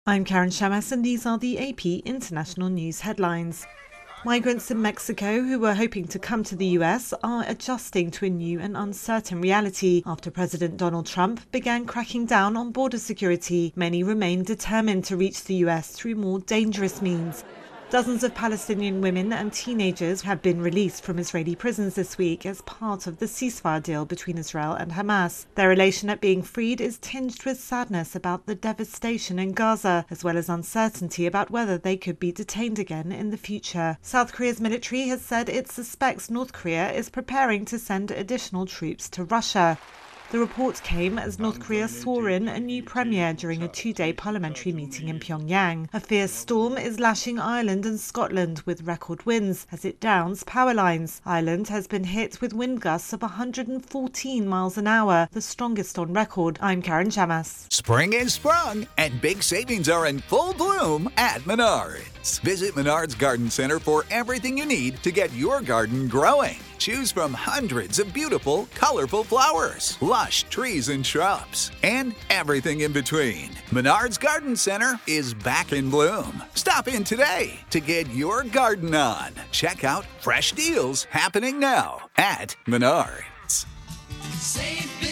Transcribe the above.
I'm Karen Shamas, and these are the AP International News headlines. Migrants in Mexico who were hoping to come to the US are adjusting to a new and uncertain reality after President Donald Trump began cracking down on border security. Many remain determined to reach the US through more dangerous means. Dozens of Palestinian women and teenagers have been released from Israeli prisons this week as part of the ceasefire deal between Israel and Hamas. Their elation at being freed is tinged with sadness about the devastation in Gaza, as well as uncertainty about whether they could be detained again in the future. South Korea's military has said it suspects North Korea is preparing to send additional troops to Russia. The report came as North Korea swore in a new premier during a two-day parliamentary meeting in Pyongyang. A fierce storm is lashing Ireland and Scotland with record winds as it downs power lines. Ireland has been hit with wind gusts of 114 miles an hour, the strongest on record. I'm Karen Shamas. Spring is sprung and big savings are in full bloom at Menards. Visit Menards Garden Center for everything you need to get your garden growing. Choose from hundreds of beautiful, colorful flowers, lush trees and shrubs, and everything in between. Menards Garden Center is back in bloom. Stop in today to get your garden on. Check out fresh deals happening now at Menards. Save